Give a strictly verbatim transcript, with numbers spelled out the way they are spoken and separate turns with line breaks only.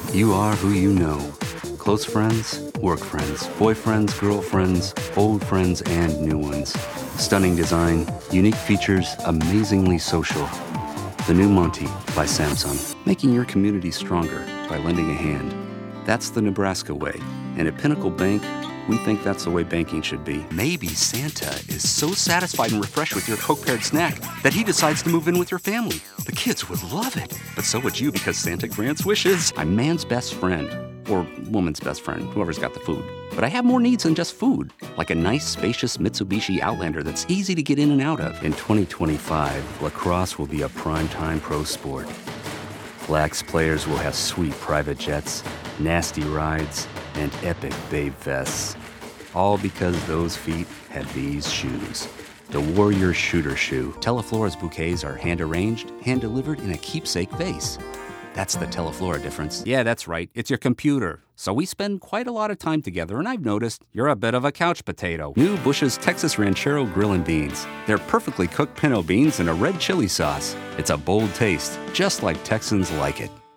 You are who you know. Close friends, work friends, boyfriends, girlfriends, old friends, and new ones. Stunning design, unique features, amazingly social. The new Monty by Samsung. Making your community stronger by lending a hand. That's the Nebraska way. And at Pinnacle Bank, we think that's the way banking should be. Maybe Santa is so satisfied and refreshed with your Coke-paired snack that he decides to move in with your family. The kids would love it. But so would you, because Santa grants wishes. I'm man's best friend. Or woman's best friend, whoever's got the food. But I have more needs than just food. Like a nice, spacious Mitsubishi Outlander that's easy to get in and out of. In twenty twenty-five, lacrosse will be a primetime pro sport. Flax players will have sweet private jets, nasty rides, and epic babe fests. All because those feet have these shoes. The Warrior Shooter Shoe. Teleflora's bouquets are hand-arranged, hand-delivered in a keepsake vase. That's the Teleflora difference. Yeah, that's right. It's your computer. So we spend quite a lot of time together, and I've noticed you're a bit of a couch potato. New Bush's Texas Ranchero Grill and Beans. They're perfectly cooked pinto beans in a red chili sauce. It's a bold taste, just like Texans like it.